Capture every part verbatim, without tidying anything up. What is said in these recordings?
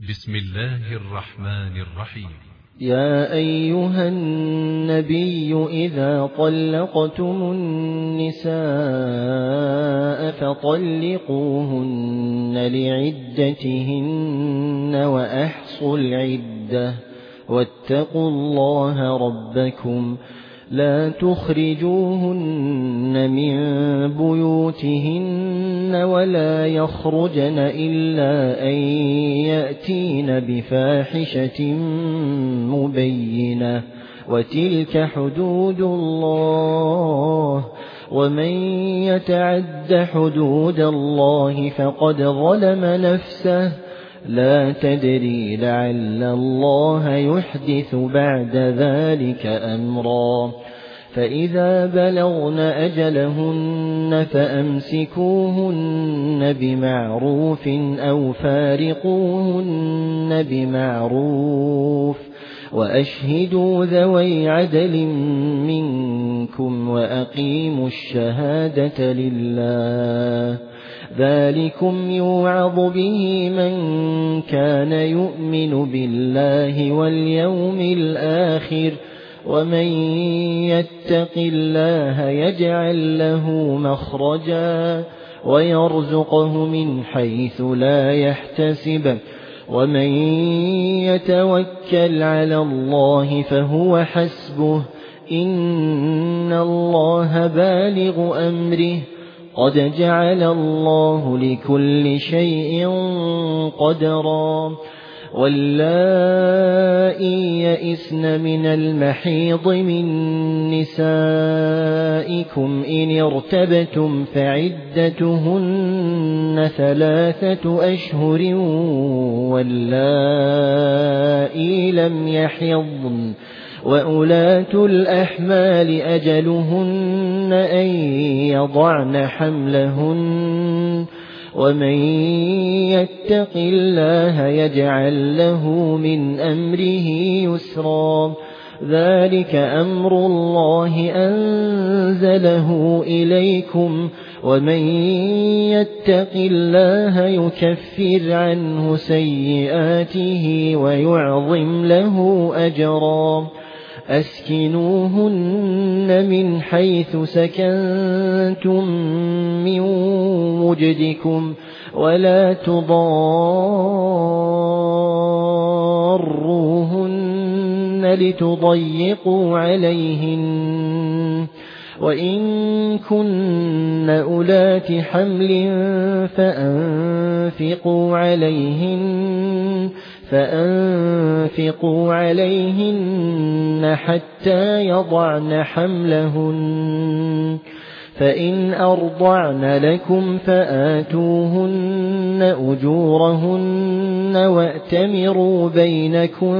بسم الله الرحمن الرحيم. يا أيها النبي إذا طلقتم النساء فطلقوهن لعدتهن وأحصوا العدة واتقوا الله ربكم لا تخرجوهن من بيوتهن ولا يخرجن إلا أن يأتين بفاحشة مبينة وتلك حدود الله ومن يتعد حدود الله فقد ظلم نفسه لا تدري لعل الله يحدث بعد ذلك أمرا فإذا بلغن أجلهن فأمسكوهن بمعروف أو فارقوهن بمعروف وأشهدوا ذوي عدل منكم وأقيموا الشهادة لله ذلكم يوعظ به من كان يؤمن بالله واليوم الآخر ومن يتق الله يجعل له مخرجا ويرزقه من حيث لا يحتسب ومن يتوكل على الله فهو حسبه إن الله بالغ أمره قد جعل الله لكل شيء قدرا واللائي يئسن من المحيض من نسائكم إن ارتبتم فعدتهن ثلاثة أشهر واللائي لم يحضن وأولاة الأحمال أجلهن أن يضعن حملهن ومن يتق الله يجعل له من أمره يسرا ذلك أمر الله أنزله إليكم ومن يتق الله يكفر عنه سيئاته ويعظم له أجرا أسكنوهن من حيث سكنتم من وجدكم ولا تضاروهن لتضيقوا عليهن وإن كن أولات حمل فأنفقوا عليهن فأنفقوا عليهن حتى يضعن حملهن فإن أرضعن لكم فآتوهن أجورهن وأتمروا بينكم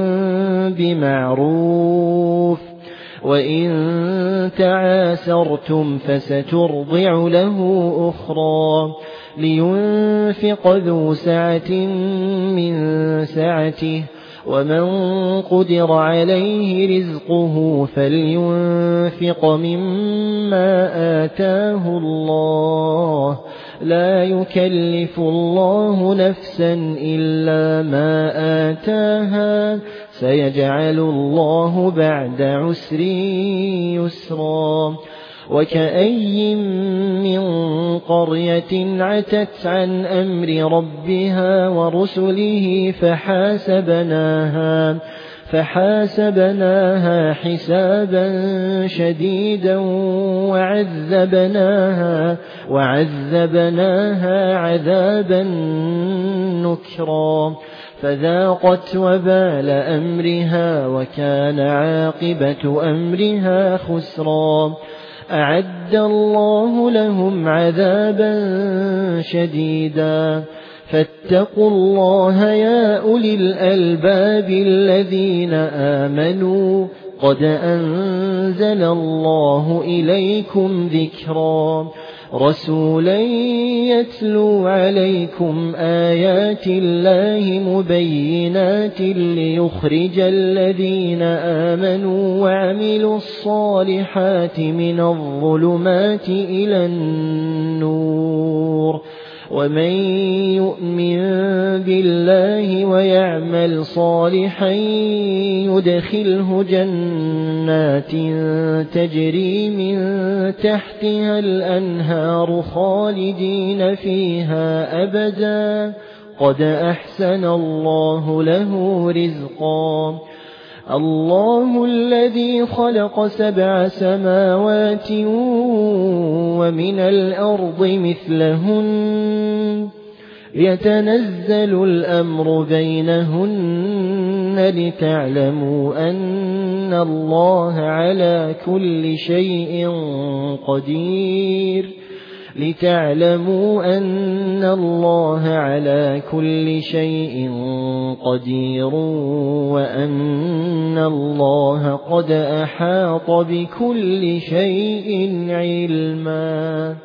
بمعروف وإن تعاسرتم فسترضع له أخرى لينفق ذو سعة من سعته ومن قدر عليه رزقه فلينفق مما آتاه الله لا يكلف الله نفسا إلا ما آتاها سيجعل الله بعد عسر يسرا وكأي من قرية عتت عن أمر ربها ورسله فحاسبناها فحاسبناها حسابا شديدا وعذبناها وعذبناها عذابا نكرا فذاقت وبال أمرها وكان عاقبة أمرها خسرا أعد الله لهم عذابا شديدا فاتقوا الله يا أولي الألباب الذين آمنوا قد أنزل الله إليكم ذكرا رسولا يتلو عليكم آيات الله مبينات ليخرج الذين آمنوا وعملوا الصالحات من الظلمات إلى النور ومن يؤمن بالله ويعمل صالحا يدخله جنات تجري من تحتها الأنهار خالدين فيها أبدا قد أحسن الله له رزقا الله الذي خلق سبع سماوات ومن الأرض مثلهن يتنزل الأمر بينهن لتعلموا أن الله على كل شيء قدير لتعلموا أن الله على كل شيء قدير وأن الله قد أحاط بكل شيء علما.